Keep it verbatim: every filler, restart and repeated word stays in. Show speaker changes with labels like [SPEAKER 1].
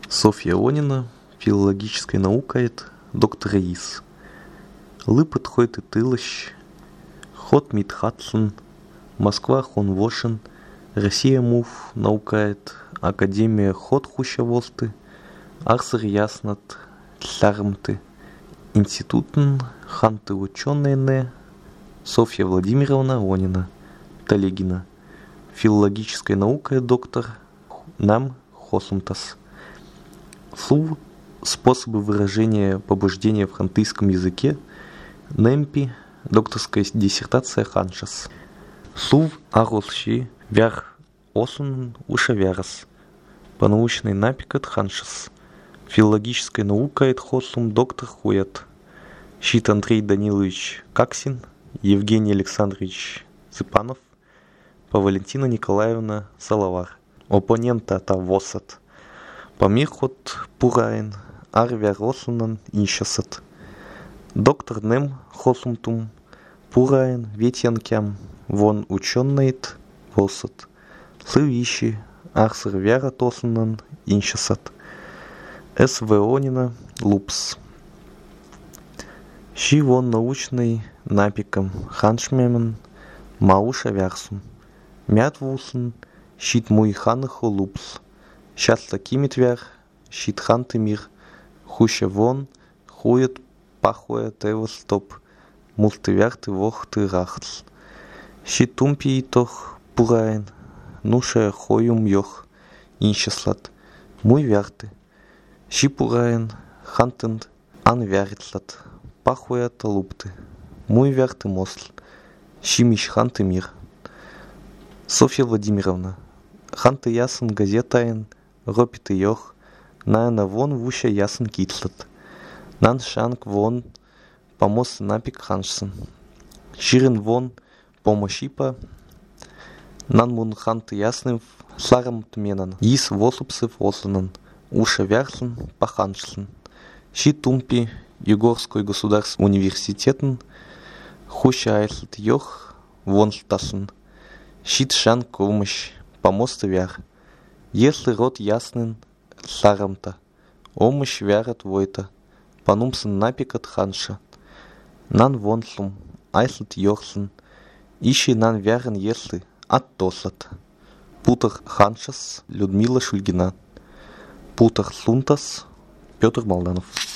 [SPEAKER 1] Софья Онина, филологическая наука, доктор ИИС. Лыпыт хойт и тылыщ, ход мит хатсон, Москва хон вошен, Россия мув наукает, Академия ход хуща волсты, Арсер яснат, слярмты, Институтн ханты ученые не, Софья Владимировна Онина, Талегина, филологическая наука, доктор, нам хосумтас. Сув способы выражения побуждения в хантыйском языке, немпи, докторская диссертация ханшас. Сув аросши вяр осун уша вярас, по-научной напикат ханшас. Филологическая наука эт хосум доктор хуят. Щит Андрей Данилович Каксин, Евгений Александрович Цыпанов, по Валентина Николаевна Салавар. Оппонента та восат. Помирхот пураин, арвя росунан иншасат. Доктор нем хосумтум, пураин ветянкям, вон ученнейт восат. Слывищи, арсер вяра тосунан иншасат. С. Онина лупс. Щи вон научный напиком ханшмемен мауша вярсум. Мят вусен, щит муй ханахо лупс. Щас такими твяр, щит ханты мир, хуща вон, хует пахуя тево стоп, мусты вярты вох ты рахц. Щит тумпи и тох пураен, нуша хоюм йох, иншаслат, муй вярты. Щи пураен, хантенд, ан вярицлат, пахуя талупты, муй вярты мосл, щи мищ ханты мир. Софья Владимировна, ханты ясен газетаен, ропит и йох, наена вон вуща ясен китлат. Нан шанг вон помос напик ханшсен. Ширен вон помощипа, нан мун ханты ясным сларам тменан. Ис восупсев осланан, уша вярсен паханшсен. Щи тумпи Югорской государственный университетен, хуща айслат йох вон стасен. Щит шан комощ, помост вяр. Если род яснен сарамта, омощ вярат войта, панумсен напикат ханша. Нан вонслум, айслат йохсен, ищи нан вярен если оттослат. Путах ханшас Людмила Шульгина. Путах сунтас Петр Молданов.